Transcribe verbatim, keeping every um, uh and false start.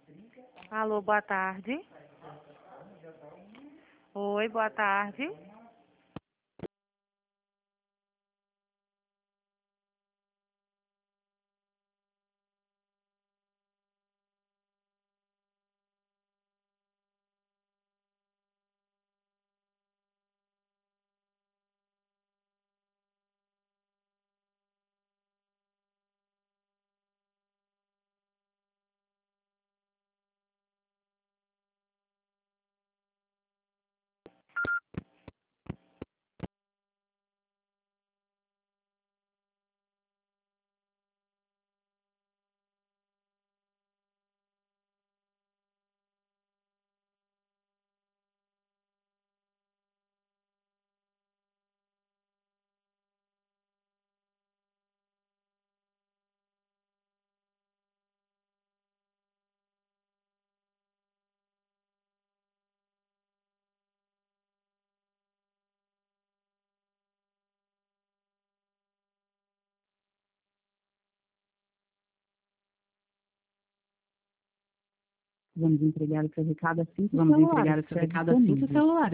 Alô, boa tarde. Oi, boa tarde. Vamos entregar o seu recado assim que Vamos o celular entregar o seu estiver recado assim que o disponível. celular